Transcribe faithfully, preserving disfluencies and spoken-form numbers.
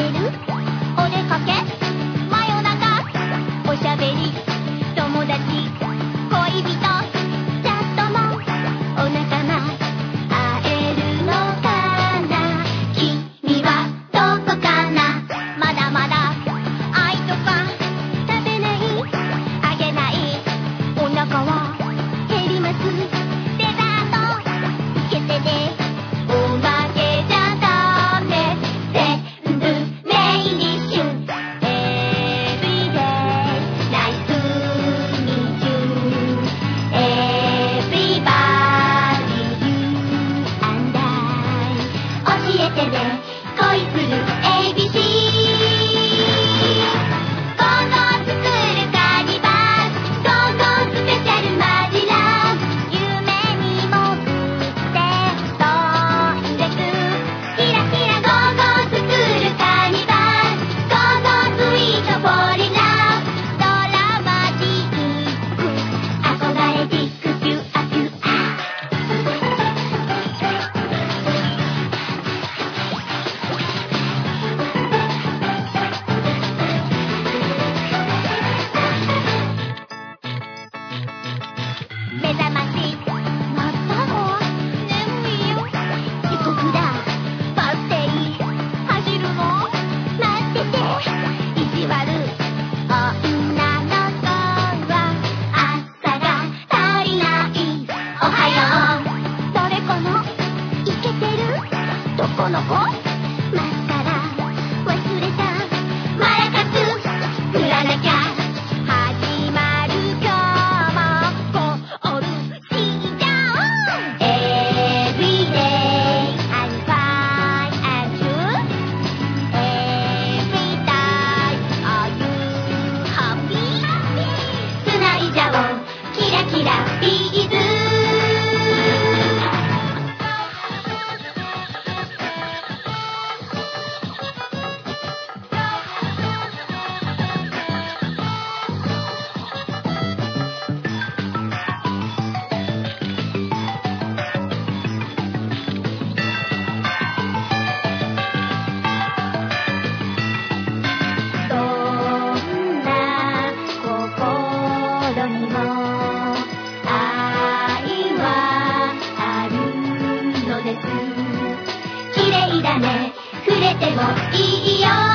てる？お出かけ？真夜中？おしゃべり？友達？恋人？チャットもお仲間？会えるのかな？君はどこかな？まだまだ愛とか食べない？あげない？お腹は減ります？デザートつけてね。おまけじゃダメ。全部メインディッシュ。Everyday nice to meet you. Everybody you and I. 教えてね恋する エービーシー。 ゴーゴー作るカニバル。ゴーゴースペシャルマジラブ。夢に潜って飛んでく。キラキラゴーゴー作るカニバル。ゴーゴースイートフォーリンラブ。ドラマチック憧れティックピュアピュア。目覚ましまったの？眠いよ。遅刻だ。バス停走るの？待ってて。意地悪女の子は朝が足りない。おはよう。誰かな？イケてる？どこの子？マスカラ忘れた。マラカス振らなきゃ。始まる今日もゴールしちゃおう。 Everyday I'm fine and true. Every time are you happy? つないじゃおうキラキラビーズ。どんな心にも愛はあるのです。綺麗だね触れてもいいよ。